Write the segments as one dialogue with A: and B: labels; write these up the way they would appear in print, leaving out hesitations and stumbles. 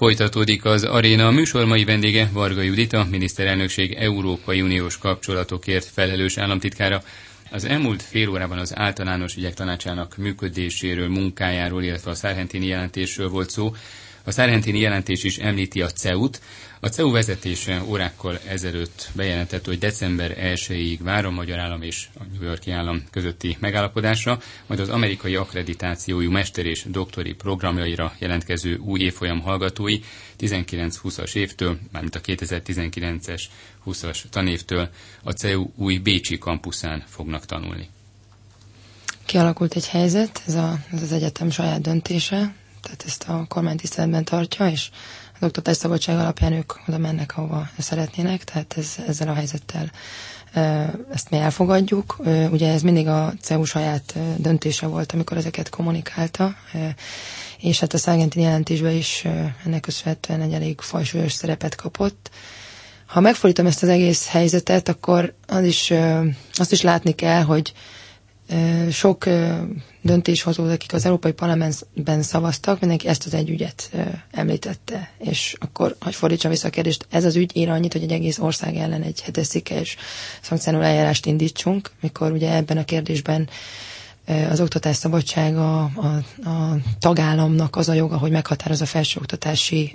A: Folytatódik az Aréna. A műsor mai vendége Varga Judit, a miniszterelnökség Európai Uniós kapcsolatokért felelős államtitkára. Az elmúlt fél órában az Általános Ügyek Tanácsának működéséről, munkájáról, illetve a Sargentini jelentésről volt szó. A Sargentini jelentés is említi a CEU-t. A CEU vezetése órákkal ezelőtt bejelentett, hogy december 1-ig vár a magyar állam és a New York-i állam közötti megállapodásra, majd az amerikai akkreditációjú mester- és doktori programjaira jelentkező új évfolyam hallgatói 19-20-as évtől, mármint a 2019-es 20-as tanévtől a CEU új bécsi kampuszán fognak tanulni.
B: Kialakult egy helyzet, ez az egyetem saját döntése, tehát ezt a kormány tiszteletben tartja, és az oktatás szabadság alapján ők oda mennek, ahova szeretnének, tehát ezzel a helyzettel ezt mi elfogadjuk. Ugye ez mindig a CEU saját döntése volt, amikor ezeket kommunikálta, és hát a Sargentini jelentésben is ennek köszönhetően egy elég fajsúlyos szerepet kapott. Ha megfordítom ezt az egész helyzetet, akkor azt is látni kell, hogy sok döntéshozó, akik az Európai Parlamentben szavaztak, mindenki ezt az egy ügyet említette. És akkor, hogy fordítsam vissza a kérdést, ez az ügy ér annyit, hogy egy egész ország ellen egy 7-es cikkes szankcionáló eljárást indítsunk, mikor ugye ebben a kérdésben az oktatás szabadsága a tagállamnak az a joga, hogy meghatározza a felsőoktatási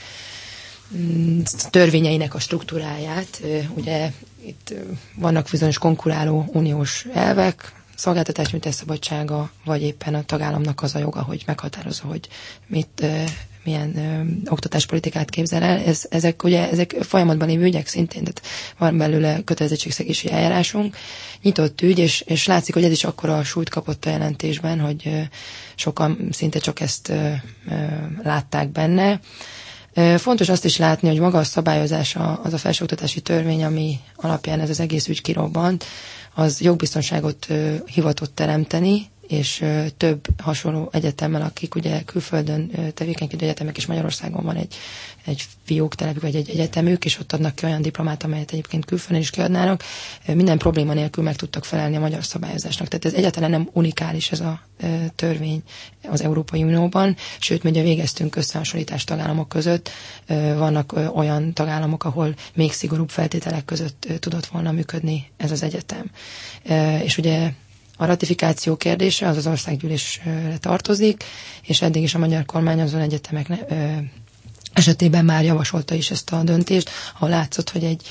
B: törvényeinek a struktúráját. Ugye itt vannak bizonyos konkuráló uniós elvek, szolgáltatásnyújtás szabadsága, vagy éppen a tagállamnak az a joga, hogy meghatározza, hogy milyen oktatáspolitikát képzel el. Ezek folyamatban lévő ügyek szintén, tehát van belőle kötelezettségszegési eljárásunk, nyitott ügy, és látszik, hogy ez is akkora súlyt kapott a jelentésben, hogy sokan szinte csak ezt látták benne. Fontos azt is látni, hogy maga a szabályozás, az a felsőoktatási törvény, ami alapján ez az egész ügy kirobbant, az jogbiztonságot hivatott teremteni, és több hasonló egyetemmel, akik ugye külföldön tevékenykedő egyetemek, és Magyarországon van egy fióktelepük, vagy egy egyetemük, és ott adnak ki olyan diplomát, amelyet egyébként külföldön is kiadnának, minden probléma nélkül meg tudtak felelni a magyar szabályozásnak. Tehát ez egyáltalán nem unikális ez a törvény az Európai Unióban, sőt, ugye végeztünk összehasonlítást tagállamok között, vannak olyan tagállamok, ahol még szigorúbb feltételek között tudott volna működni ez az egyetem. És ugye a ratifikáció kérdése az országgyűlésre tartozik, és eddig is a magyar kormány azon egyetemek esetében már javasolta is ezt a döntést, ahol látszott, hogy egy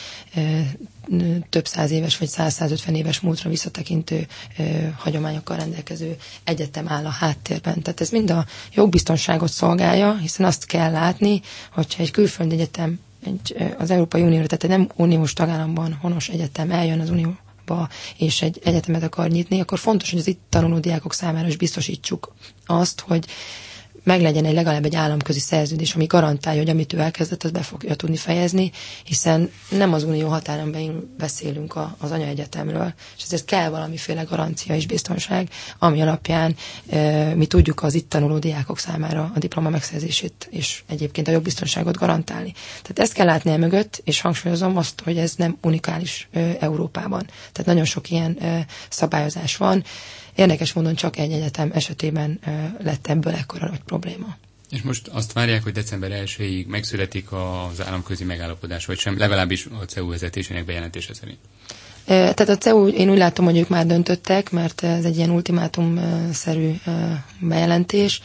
B: több száz éves vagy 100-150 éves múltra visszatekintő hagyományokkal rendelkező egyetem áll a háttérben. Tehát ez mind a jogbiztonságot szolgálja, hiszen azt kell látni, hogyha egy külföldi egyetem az Európai Unióra, tehát egy nem uniós tagállamban honos egyetem eljön az unió és egy egyetemet akar nyitni, akkor fontos, hogy az itt tanuló diákok számára is biztosítsuk azt, hogy meglegyen legalább egy államközi szerződés, ami garantálja, hogy amit ő elkezdett, azt be fogja tudni fejezni, hiszen nem az unió határán belül beszélünk az anyaegyetemről, és ezért kell valamiféle garancia és biztonság, ami alapján mi tudjuk az itt tanuló diákok számára a diploma megszerzését és egyébként a jogbiztonságot garantálni. Tehát ezt kell látni mögött, és hangsúlyozom azt, hogy ez nem unikális Európában. Tehát nagyon sok ilyen szabályozás van. Érdekes módon csak egy egyetem esetében lett ebből ekkora nagy probléma.
A: És most azt várják, hogy december 1-ig megszületik az államközi megállapodás, vagy sem, legalábbis a CEU vezetésének bejelentése szerint?
B: Tehát a CEU, én úgy látom, hogy ők már döntöttek, mert ez egy ilyen ultimátumszerű bejelentés,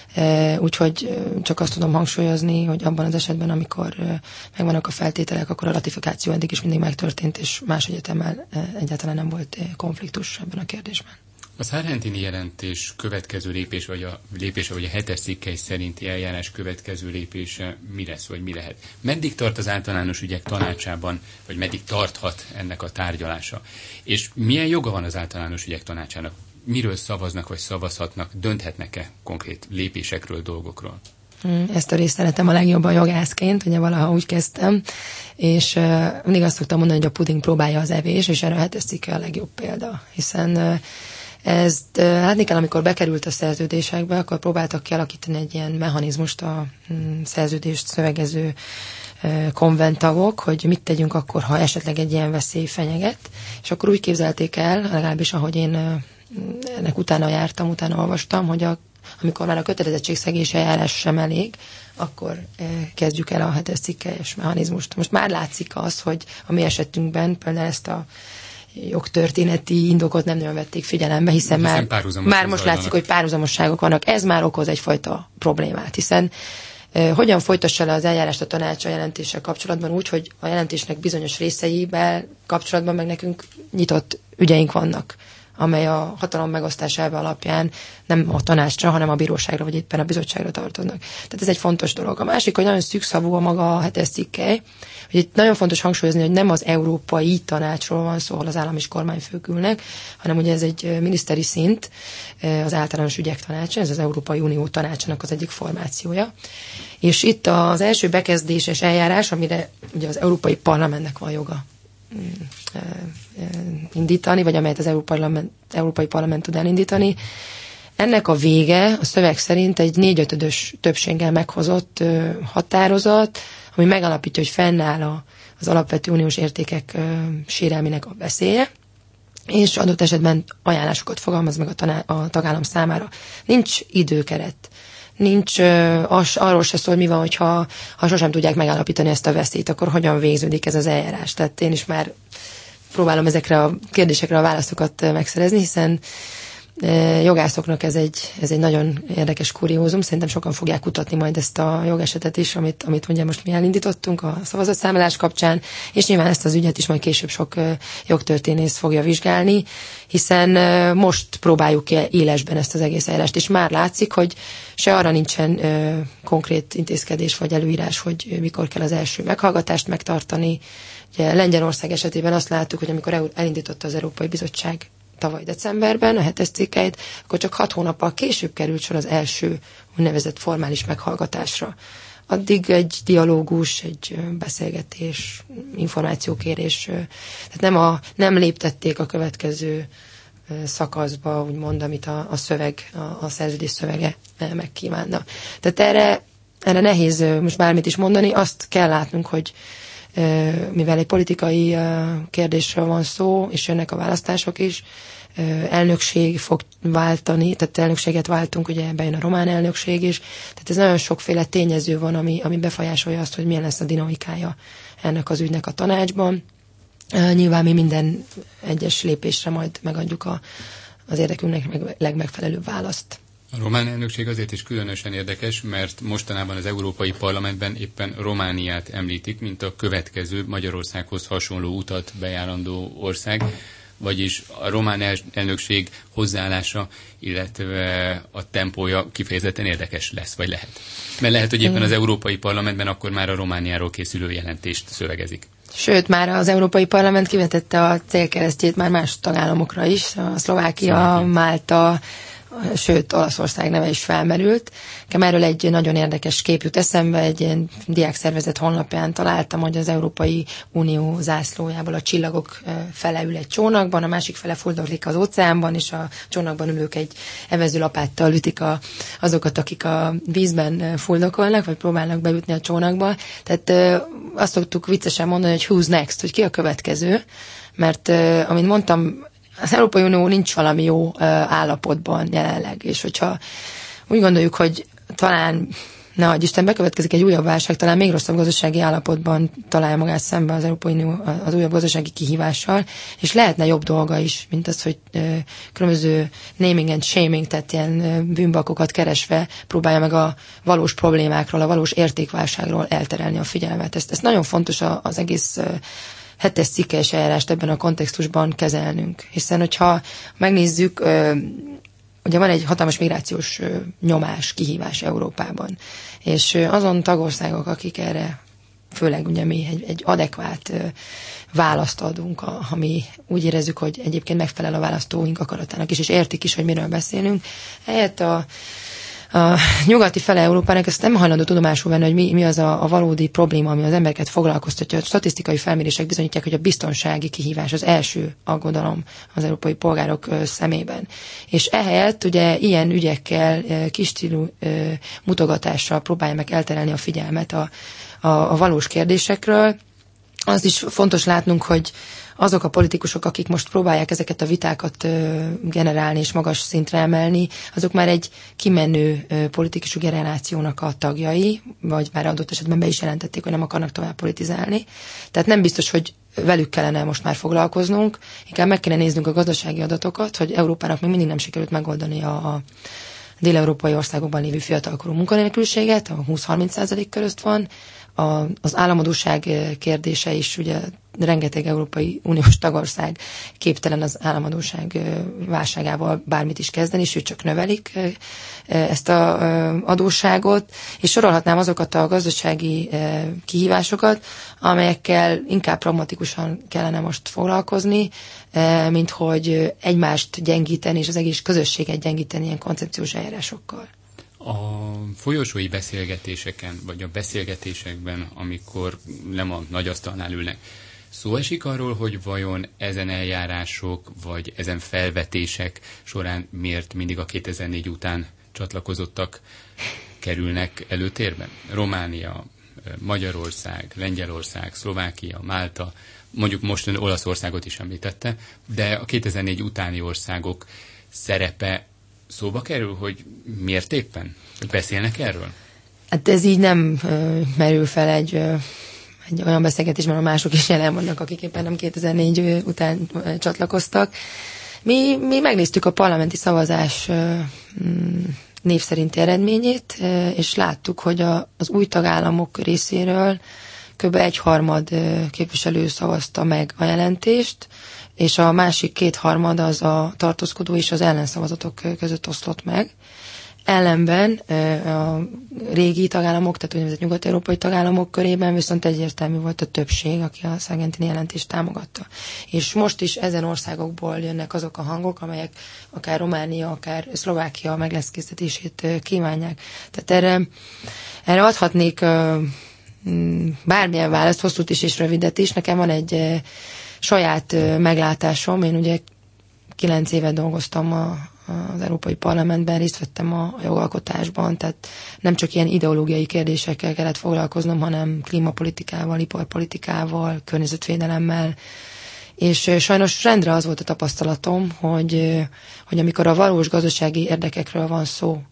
B: úgyhogy csak azt tudom hangsúlyozni, hogy abban az esetben, amikor megvannak a feltételek, akkor a ratifikáció eddig is mindig megtörtént, és más egyetemmel egyáltalán nem volt konfliktus ebben a kérdésben.
A: A Sargentini jelentés következő lépése, vagy a 7-es cikkely szerinti eljárás következő lépése mi lesz, vagy mi lehet? Meddig tart az Általános Ügyek Tanácsában, vagy meddig tarthat ennek a tárgyalása? És milyen joga van az Általános Ügyek Tanácsának? Miről szavaznak, vagy szavazhatnak, dönthetnek-e konkrét lépésekről, dolgokról?
B: Ezt a részt szeretem a legjobban jogászként, ugye valaha úgy kezdtem, és mindig azt szoktam mondani, hogy a puding próbálja az evés, és erre a 7-es cikke a legjobb példa, hiszen ezt látni kell, amikor bekerült a szerződésekbe, akkor próbáltak kialakítani egy ilyen mechanizmust a szerződést szövegező konventtagok, hogy mit tegyünk akkor, ha esetleg egy ilyen veszély fenyeget, és akkor úgy képzelték el, legalábbis ahogy én ennek utána jártam, utána olvastam, hogy amikor már a kötelezettségszegési eljárás sem elég, akkor kezdjük el a 7-es cikkelyes mechanizmust. Most már látszik az, hogy a mi esetünkben például ezt a jogtörténeti indokot nem nagyon vették figyelembe, hiszen már most látszik, hogy párhuzamosságok vannak. Ez már okoz egyfajta problémát, hiszen hogyan folytassa le az eljárást a tanács a jelentéssel kapcsolatban úgy, hogy a jelentésnek bizonyos részeivel kapcsolatban meg nekünk nyitott ügyeink vannak, amely a hatalom megosztás elve alapján nem a tanácsra, hanem a bíróságra, vagy éppen a bizottságra tartoznak. Tehát ez egy fontos dolog. A másik, hogy nagyon szűkszavú a maga a 7-es cikkely, hogy itt nagyon fontos hangsúlyozni, hogy nem az Európai Tanácsról van szó, ahol az állam és kormányfők ülnek, hanem ugye ez egy miniszteri szint, az általános ügyek tanácsa, ez az Európai Unió tanácsának az egyik formációja. És itt az első bekezdéses eljárás, amire ugye az Európai Parlamentnek van joga indítani, vagy amelyet az Európai Parlament tud elindítani. Ennek a vége a szöveg szerint egy 4/5-ös többséggel meghozott határozat, ami megalapítja, hogy fennáll az alapvető uniós értékek sérelmének a veszélye, és adott esetben ajánlásokat fogalmaz meg a tagállam számára. Nincs időkeret. Nincs arról se szól, mi van, ha sosem tudják megállapítani ezt a veszélyt, akkor hogyan végződik ez az eljárás. Tehát én is már próbálom ezekre a kérdésekre a válaszokat megszerezni, hiszen jogászoknak ez egy nagyon érdekes kuriózum. Szerintem sokan fogják kutatni majd ezt a jogesetet is, amit ugye most mi elindítottunk a szavazatszámlálás kapcsán, és nyilván ezt az ügyet is majd később sok jogtörténész fogja vizsgálni, hiszen most próbáljuk ki élesben ezt az egész eljárást, és már látszik, hogy se arra nincsen konkrét intézkedés vagy előírás, hogy mikor kell az első meghallgatást megtartani. Ugye Lengyelország esetében azt láttuk, hogy amikor elindította az Európai Bizottság tavaly decemberben a 7-es cikkeit, akkor csak 6 hónappal később került sor az első úgynevezett formális meghallgatásra. Addig egy dialógus, egy beszélgetés, információkérés, tehát nem léptették a következő szakaszba, úgymond, amit a szöveg, a szerződés szövege megkívánna. Tehát erre nehéz most bármit is mondani, azt kell látnunk, hogy mivel egy politikai kérdésről van szó, és jönnek a választások is, elnökség fog váltani, tehát elnökséget váltunk, ugye bejön a román elnökség is, tehát ez nagyon sokféle tényező van, ami befolyásolja azt, hogy milyen lesz a dinamikája ennek az ügynek a tanácsban. Nyilván mi minden egyes lépésre majd megadjuk az érdekünknek legmegfelelőbb választ.
A: A román elnökség azért is különösen érdekes, mert mostanában az Európai Parlamentben éppen Romániát említik, mint a következő Magyarországhoz hasonló utat bejárandó ország, vagyis a román elnökség hozzáállása, illetve a tempója kifejezetten érdekes lesz, vagy lehet. Mert lehet, hogy éppen az Európai Parlamentben akkor már a Romániáról készülő jelentést szövegezik.
B: Sőt, már az Európai Parlament kivetette a célkeresztjét már más tagállamokra is, a Szlovákia, Málta, sőt, Olaszország neve is felmerült. Erről egy nagyon érdekes kép jut eszembe, egy ilyen diákszervezet honlapján találtam, hogy az Európai Unió zászlójából a csillagok fele ül egy csónakban, a másik fele fuldozik az óceánban, és a csónakban ülők egy evezőlapáttal ütik azokat, akik a vízben fuldokolnak, vagy próbálnak bejutni a csónakba. Tehát azt szoktuk viccesen mondani, hogy who's next, hogy ki a következő, mert amint mondtam, az Európai Unió nincs valami jó állapotban jelenleg, és hogyha úgy gondoljuk, hogy talán, nehogy Isten, bekövetkezik egy újabb válság, talán még rosszabb gazdasági állapotban találja magát szembe az Európai Unió az újabb gazdasági kihívással, és lehetne jobb dolga is, mint az, hogy különböző naming and shaming, tehát ilyen bűnbakokat keresve próbálja meg a valós problémákról, a valós értékválságról elterelni a figyelmet. Ez nagyon fontos az egész 7-es cikkelyes eljárást ebben a kontextusban kezelnünk. Hiszen, hogyha megnézzük, ugye van egy hatalmas migrációs nyomás, kihívás Európában, és azon tagországok, akik erre, főleg ugye mi egy adekvát választ adunk, ami úgy érezzük, hogy egyébként megfelel a választóink akaratának is, és értik is, hogy miről beszélünk. Ehelyett a nyugati fele Európának ezt nem hajlandó tudomásul venni, hogy mi az a valódi probléma, ami az embereket foglalkoztatja. A statisztikai felmérések bizonyítják, hogy a biztonsági kihívás az első aggodalom az európai polgárok szemében. És ehelyett ugye ilyen ügyekkel, kisstílú mutogatással próbálja meg elterelni a figyelmet a valós kérdésekről, azt is fontos látnunk, hogy azok a politikusok, akik most próbálják ezeket a vitákat generálni és magas szintre emelni, azok már egy kimenő politikusú generációnak a tagjai, vagy már adott esetben be is jelentették, hogy nem akarnak tovább politizálni. Tehát nem biztos, hogy velük kellene most már foglalkoznunk, inkább meg kellene néznünk a gazdasági adatokat, hogy Európának még mindig nem sikerült megoldani a dél-európai országokban lévő fiatalkorú munkanélküliséget, a 20-30% között van, az államadósság kérdése is, ugye rengeteg Európai Uniós tagország képtelen az államadósság válságával bármit is kezdeni, sőt csak növelik ezt az adósságot, és sorolhatnám azokat a gazdasági kihívásokat, amelyekkel inkább pragmatikusan kellene most foglalkozni, mint hogy egymást gyengíteni, és az egész közösséget gyengíteni ilyen koncepciós eljárásokkal.
A: A folyosói beszélgetéseken, vagy a beszélgetésekben, amikor nem a nagy asztalnál ülnek, szó esik arról, hogy vajon ezen eljárások, vagy ezen felvetések során miért mindig a 2004 után csatlakozottak kerülnek előtérben? Románia, Magyarország, Lengyelország, Szlovákia, Málta, mondjuk most ön Olaszországot is említette, de a 2004 utáni országok szerepe szóba kerül, hogy miért éppen? Hogy beszélnek erről?
B: Hát ez így nem merül fel egy olyan beszélgetésben, a mások is jelen vannak, akik éppen nem 2004 után csatlakoztak. Mi megnéztük a parlamenti szavazás név szerinti eredményét, és láttuk, hogy az új tagállamok részéről kb. 1/3 képviselő szavazta meg a jelentést, és a másik 2/3 az a tartózkodó és az ellenszavazatok között oszlott meg. Ellenben a régi tagállamok, tehát úgynevezett nyugat-európai tagállamok körében viszont egyértelmű volt a többség, aki a Sargentini jelentést támogatta. És most is ezen országokból jönnek azok a hangok, amelyek akár Románia, akár Szlovákia megleszkésztetését kívánják. Tehát erre adhatnék bármilyen választ, hosszút is és rövidet is. Nekem van egy saját meglátásom. Én ugye 9 évet dolgoztam az Európai Parlamentben, részt vettem a jogalkotásban, tehát nem csak ilyen ideológiai kérdésekkel kellett foglalkoznom, hanem klímapolitikával, iparpolitikával, környezetvédelemmel, és sajnos rendre az volt a tapasztalatom, hogy amikor a valós gazdasági érdekekről van szó,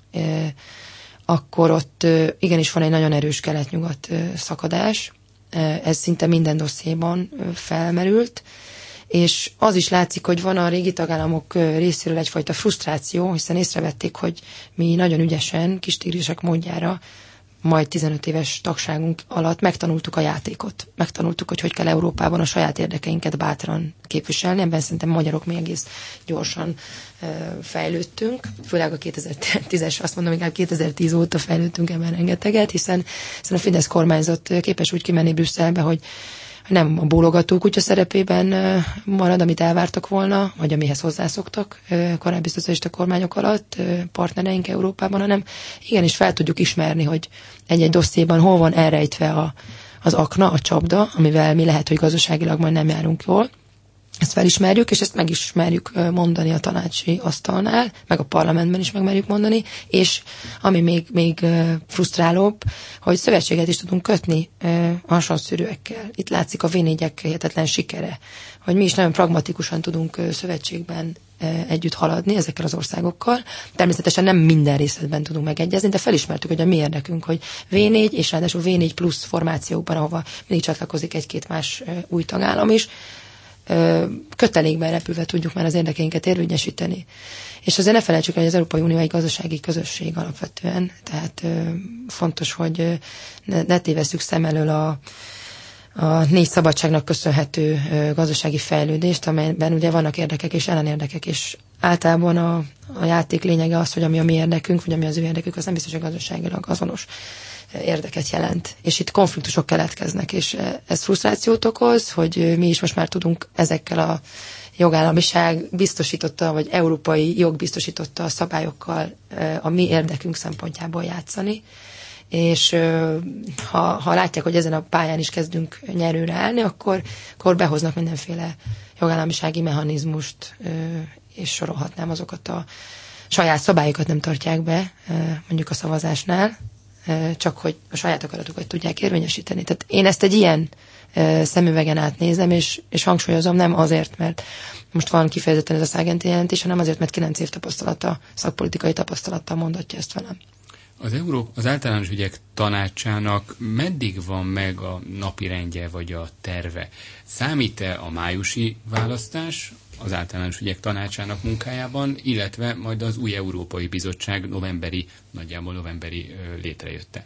B: akkor ott igenis van egy nagyon erős kelet-nyugat szakadás, ez szinte minden dossziéban felmerült, és az is látszik, hogy van a régi tagállamok részéről egyfajta frusztráció, hiszen észrevették, hogy mi nagyon ügyesen, kis tigrisek módjára, majd 15 éves tagságunk alatt megtanultuk a játékot. Megtanultuk, hogy kell Európában a saját érdekeinket bátran képviselni. Ebben szerintem magyarok még egész gyorsan fejlődtünk. Főleg a 2010-es, azt mondom, inkább 2010 óta fejlődtünk ebben rengeteget, hiszen a Fidesz kormányzat képes úgy kimenni Brüsszelbe, hogy nem a bólogató kutya szerepében marad, amit elvártak volna, vagy amihez hozzászoktak korábbi szocialista kormányok alatt partnereink Európában, hanem igenis fel tudjuk ismerni, hogy egy-egy dossziéban hol van elrejtve az akna, a csapda, amivel mi lehet, hogy gazdaságilag majd nem járunk jól. Ezt felismerjük, és ezt megismerjük mondani a tanácsi asztalnál, meg a parlamentben is megmerjük mondani, és ami még frusztrálóbb, hogy szövetséget is tudunk kötni hasonszűrőekkel. Itt látszik a V4-ek hihetetlen sikere, hogy mi is nagyon pragmatikusan tudunk szövetségben együtt haladni ezekkel az országokkal. Természetesen nem minden részletben tudunk megegyezni, de felismertük, hogy a mi érdekünk, hogy V4 és ráadásul V4 plusz formációkban, ahova mindig csatlakozik egy-két más új tagállam is, kötelékben repülve tudjuk már az érdekeinket érvényesíteni. És azért ne felejtsük, hogy az Európai Unió egy gazdasági közösség alapvetően, tehát fontos, hogy ne tévesszük szem elől a 4 szabadságnak köszönhető gazdasági fejlődést, amelyben ugye vannak érdekek és ellenérdekek, és általában a játék lényege az, hogy ami a mi érdekünk, vagy ami az ő érdekük, az nem biztos, hogy gazdaságilag azonos érdeket jelent. És itt konfliktusok keletkeznek, és ez frusztrációt okoz, hogy mi is most már tudunk ezekkel a jogállamiság biztosította, vagy európai jog biztosította a szabályokkal a mi érdekünk szempontjából játszani. És ha látják, hogy ezen a pályán is kezdünk nyerőre állni, akkor behoznak mindenféle jogállamisági mechanizmust, és sorolhatnám azokat a saját szabályokat nem tartják be, mondjuk a szavazásnál, csak hogy a saját akaratukat tudják érvényesíteni. Tehát én ezt egy ilyen szemüvegen átnézem, és hangsúlyozom, nem azért, mert most van kifejezetten ez a Sargentini jelentés, hanem azért, mert 9 év tapasztalata, szakpolitikai tapasztalattal mondatja ezt velem.
A: Az általános ügyek tanácsának meddig van meg a napirendje vagy a terve? Számít-e a májusi választás az általános ügyek tanácsának munkájában, illetve majd az új Európai Bizottság nagyjából novemberi létrejötte?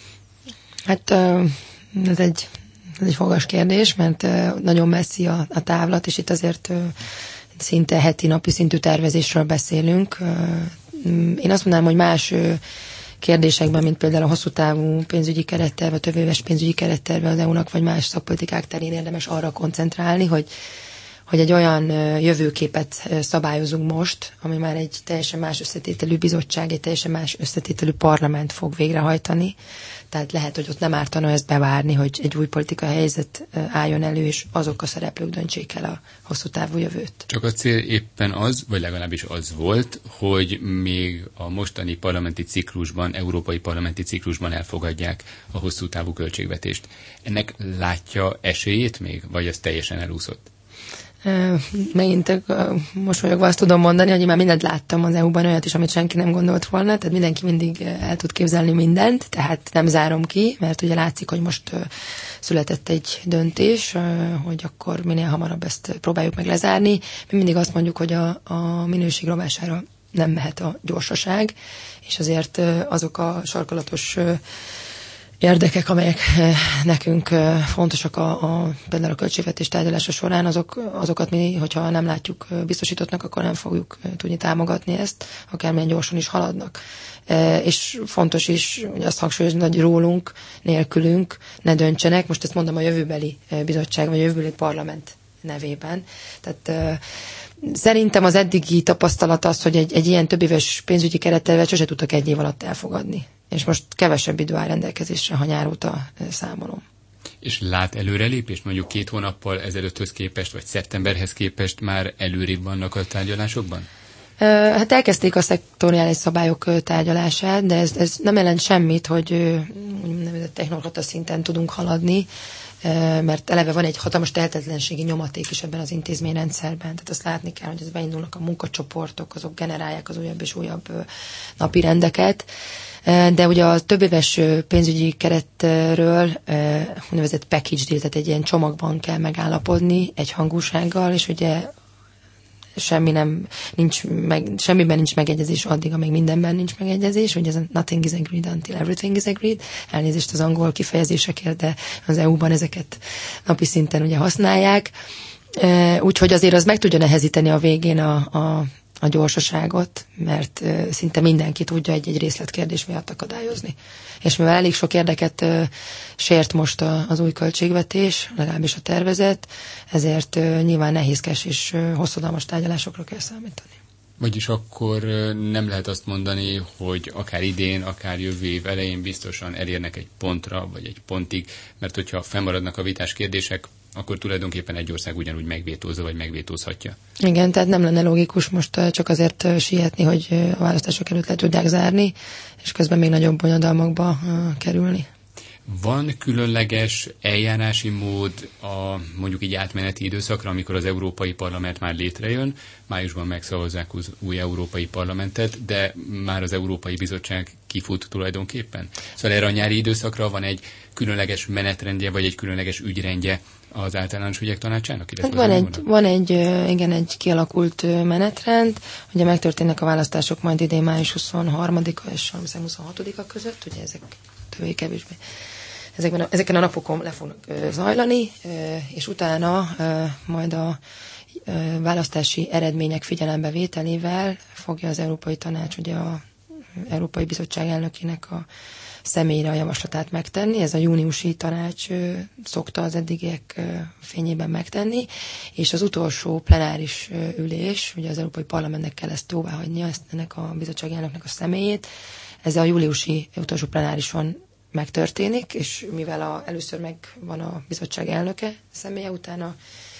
B: Hát ez egy fogas kérdés, mert nagyon messzi a távlat, és itt azért szinte heti, napi szintű tervezésről beszélünk. Én azt mondanám, hogy más kérdésekben, mint például a hosszú távú pénzügyi keretterv, a többéves pénzügyi keretterve az EU-nak, vagy más szakpolitikák terén érdemes arra koncentrálni, hogy egy olyan jövőképet szabályozunk most, ami már egy teljesen más összetételű bizottság, egy teljesen más összetételű parlament fog végrehajtani. Tehát lehet, hogy ott nem ártana ezt bevárni, hogy egy új politikai helyzet álljon elő, és azok a szereplők döntsék el a hosszú távú jövőt.
A: Csak a cél éppen az, vagy legalábbis az volt, hogy még a mostani parlamenti ciklusban, európai parlamenti ciklusban elfogadják a hosszú távú költségvetést. Ennek látja esélyét még, vagy ez teljesen elúszott?
B: Megint mosolyogva azt tudom mondani, hogy már mindent láttam az EU-ban, olyat is, amit senki nem gondolt volna, tehát mindenki mindig el tud képzelni mindent, tehát nem zárom ki, mert ugye látszik, hogy most született egy döntés, hogy akkor minél hamarabb ezt próbáljuk meg lezárni. Mi mindig azt mondjuk, hogy a minőség rovására nem mehet a gyorsaság, és azért azok a sarkalatos érdekek, amelyek nekünk fontosak például a költségvetés tárgyalása során, azokat mi, hogyha nem látjuk biztosítottnak, akkor nem fogjuk tudni támogatni ezt, akármilyen gyorsan is haladnak. És fontos is, hogy azt hangsúlyozni, hogy rólunk, nélkülünk ne döntsenek. Most ezt mondom a jövőbeli bizottság, vagy a jövőbeli parlament nevében. Tehát szerintem az eddigi tapasztalat az, hogy egy ilyen többéves pénzügyi kerettervet sose tudtak egy év alatt elfogadni. És most kevesebb idő áll rendelkezésre, ha nyár óta számolom.
A: És lát előrelépést mondjuk 2 hónappal ezelőtthöz képest, vagy szeptemberhez képest már előrébb vannak a tárgyalásokban?
B: Hát elkezdték a szektoriális szabályok tárgyalását, de ez nem jelent semmit, hogy úgynevezett technokrata szinten tudunk haladni, mert eleve van egy hatalmas tehetetlenségi nyomaték is ebben az intézményrendszerben. Tehát azt látni kell, hogy ez beindulnak a munkacsoportok, azok generálják az újabb és újabb napi rendeket. De ugye a többéves pénzügyi keretről úgynevezett package deal, tehát egy ilyen csomagban kell megállapodni egy hangúsággal, és ugye semmiben nincs megegyezés addig, amíg mindenben nincs megegyezés, hogy ez a nothing is agreed until everything is agreed. Elnézést az angol kifejezésekért, de az EU-ban ezeket napi szinten ugye használják. Úgyhogy azért az meg tudja nehezíteni a végén a gyorsaságot, mert szinte mindenki tudja egy részletkérdés miatt akadályozni. És mivel elég sok érdeket sért most az új költségvetés, legalábbis a tervezet, ezért nyilván nehézkes és hosszadalmas tárgyalásokra kell számítani.
A: Vagyis akkor nem lehet azt mondani, hogy akár idén, akár jövő év elején biztosan elérnek egy pontra, vagy egy pontig, mert hogyha fennmaradnak a vitás kérdések, akkor tulajdonképpen egy ország ugyanúgy megvétózza, vagy megvétózhatja. Igen,
B: tehát nem lenne logikus most csak azért sietni, hogy a választások előtt le tudják zárni, és közben még nagyobb bonyodalmakba kerülni.
A: Van különleges eljárási mód a mondjuk így átmeneti időszakra, amikor az Európai Parlament már létrejön, májusban megszavazzák az új Európai Parlamentet, de már az Európai Bizottság kifut tulajdonképpen? Szóval erre a nyári időszakra van egy különleges menetrendje, vagy egy különleges ügyrendje az általános ügyek tanácsának?
B: Van egy kialakult menetrend, ugye megtörténnek a választások majd idén május 23-a és 26-a között, ugye ezek többé-kevésbé. Ezeken a napokon le fognak zajlani, és utána majd a választási eredmények figyelembevételével fogja az Európai Tanács ugye a Európai Bizottság elnökének a személyre a javaslatát megtenni. Ez a júniusi tanács szokta az eddigiek fényében megtenni, és az utolsó plenáris ülés, ugye az Európai Parlamentnek kell ezt jóváhagynia, ennek a bizottság elnöknek a személyét, ez a júliusi utolsó plenárison megtörténik, és mivel először megvan a bizottság elnöke személye, utána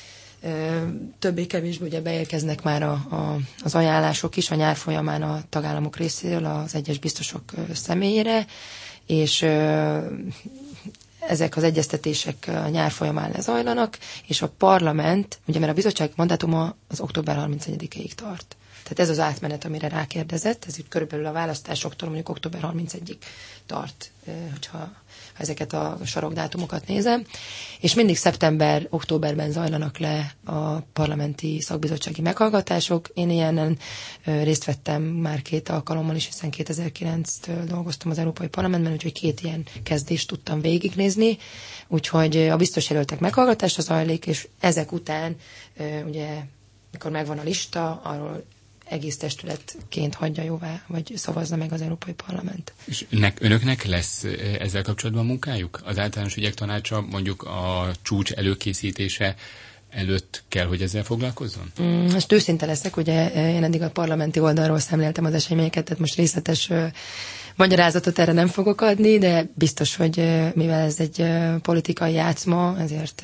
B: többé-kevésbé ugye beérkeznek már az ajánlások is a nyár folyamán a tagállamok részéről az egyes biztosok személyére, és ezek az egyeztetések a nyár folyamán lezajlanak, és a parlament, ugye mert a bizottság mandátuma az október 31-ig tart. Tehát ez az átmenet, amire rákérdezett, ez itt körülbelül a választásoktól mondjuk október 31-ig tart, hogyha ezeket a sarokdátumokat nézem. És mindig szeptember-októberben zajlanak le a parlamenti szakbizottsági meghallgatások. Én ilyenen részt vettem már 2 alkalommal is, hiszen 2009-től dolgoztam az Európai Parlamentben, úgyhogy 2 ilyen kezdést tudtam végignézni. Úgyhogy a biztos jelöltek meghallgatása zajlik, és ezek után, ugye, mikor megvan a lista, arról egész testületként hagyja jóvá, vagy szavazza meg az Európai Parlament.
A: És önöknek lesz ezzel kapcsolatban munkájuk? Az általános ügyek tanácsa mondjuk a csúcs előkészítése előtt kell, hogy ezzel foglalkozzon?
B: Most őszinte leszek, ugye én eddig a parlamenti oldalról szemléltem az eseményeket, tehát most részletes magyarázatot erre nem fogok adni, de biztos, hogy mivel ez egy politikai játszma, ezért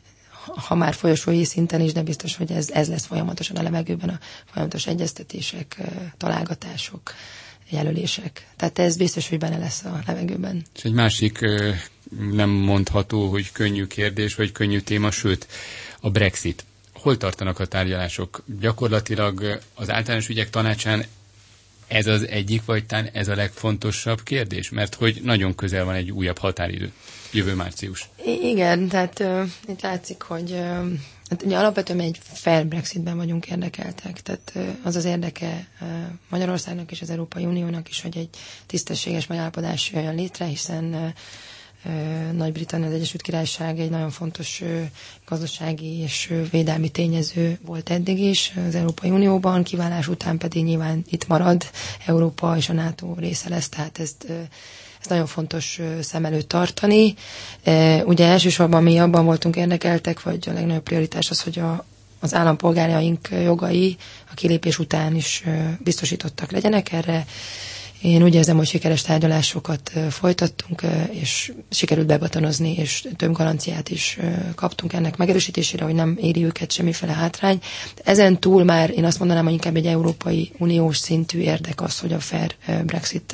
B: ha már folyosói szinten is, de biztos, hogy ez lesz folyamatosan a levegőben, a folyamatos egyeztetések, találgatások, jelölések. Tehát ez biztos, hogy benne lesz a levegőben.
A: És egy másik nem mondható, hogy könnyű kérdés, vagy könnyű téma, sőt, a Brexit. Hol tartanak a tárgyalások? Gyakorlatilag az általános ügyek tanácsán ez az egyik, vagy talán ez a legfontosabb kérdés? Mert hogy nagyon közel van egy újabb határidő, jövő március.
B: Igen, tehát itt látszik, hogy hát ugye alapvetően egy fair Brexitben vagyunk érdekeltek, tehát az az érdeke Magyarországnak és az Európai Uniónak is, hogy egy tisztességes megállapodás jöjjön létre, hiszen Nagy-Britannia, az Egyesült Királyság egy nagyon fontos gazdasági és védelmi tényező volt eddig is az Európai Unióban, kiválás után pedig nyilván itt marad, Európa és a NATO része lesz, tehát ezt nagyon fontos szem előtt tartani. Ugye elsősorban mi abban voltunk érdekeltek, vagy a legnagyobb prioritás az, hogy az állampolgáraink jogai a kilépés után is biztosítottak legyenek erre. Én úgy érzem, hogy sikeres tárgyalásokat folytattunk, és sikerült bebatonozni, és több garanciát is kaptunk ennek megerősítésére, hogy nem éri őket semmiféle hátrány. Ezen túl már én azt mondanám, hogy inkább egy Európai Uniós szintű érdek az, hogy a fair Brexit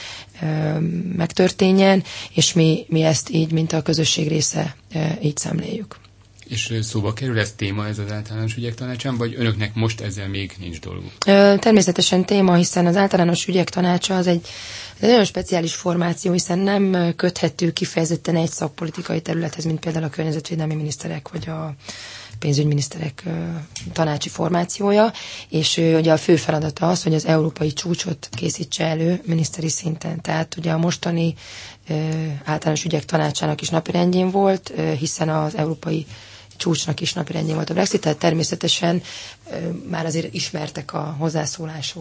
B: megtörténjen, és mi ezt így, mint a közösség része, így szemléljük.
A: És szóba kerül ez téma, ez az általános ügyek tanácsán, vagy önöknek most ezzel még nincs dolguk?
B: Természetesen téma, hiszen az általános ügyek tanácsa az egy nagyon speciális formáció, hiszen nem köthető kifejezetten egy szakpolitikai területhez, mint például a környezetvédelmi miniszterek, vagy a pénzügyminiszterek tanácsi formációja, és ugye a fő feladata az, hogy az európai csúcsot készítse elő miniszteri szinten. Tehát ugye a mostani általános ügyek tanácsának is napirendjén volt, hiszen az európai csúcsnak is napirendjén volt a Brexit, tehát természetesen már azért ismertek a hozzászólások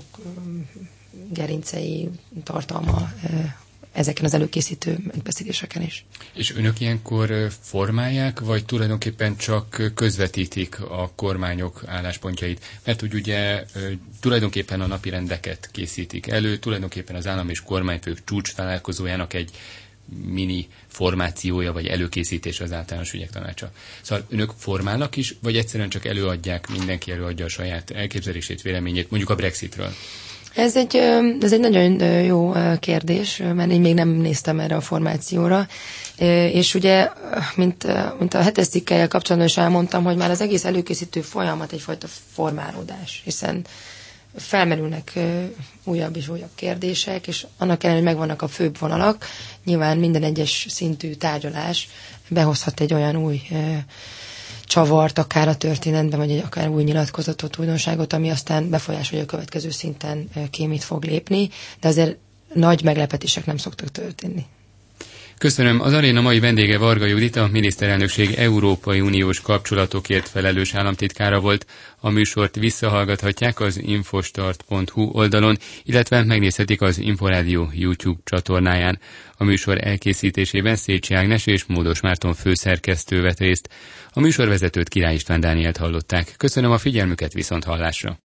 B: gerincei, tartalma ezeken az előkészítő megbeszéléseken is.
A: És önök ilyenkor formálják, vagy tulajdonképpen csak közvetítik a kormányok álláspontjait? Mert úgy ugye tulajdonképpen a napirendeket készítik elő, tulajdonképpen az állam és kormányfők csúcs találkozójának egy mini formációja, vagy előkészítés az általános ügyek tanácsa. Szóval önök formálnak is, vagy egyszerűen csak előadják, mindenki előadja a saját elképzelését, véleményét, mondjuk a Brexitről?
B: Ez egy nagyon jó kérdés, mert én még nem néztem erre a formációra, és ugye, mint a 7. cikkellyel kapcsolatban is elmondtam, hogy már az egész előkészítő folyamat egyfajta formálódás, hiszen felmerülnek újabb és újabb kérdések, és annak ellenére, hogy megvannak a főbb vonalak, nyilván minden egyes szintű tárgyalás behozhat egy olyan új csavart, akár a történetben, vagy akár új nyilatkozatot, újdonságot, ami aztán befolyásolja a következő szinten ki mit fog lépni, de azért nagy meglepetések nem szoktak történni.
A: Köszönöm. Az aréna mai vendége Varga Judit, a miniszterelnökség Európai Uniós kapcsolatokért felelős államtitkára volt. A műsort visszahallgathatják az infostart.hu oldalon, illetve megnézhetik az Inforádió YouTube csatornáján. A műsor elkészítésében Szécsi Ágnes és Módos Márton főszerkesztő vett részt. A műsorvezetőt Király István Dánielt hallották. Köszönöm a figyelmüket, viszont hallásra.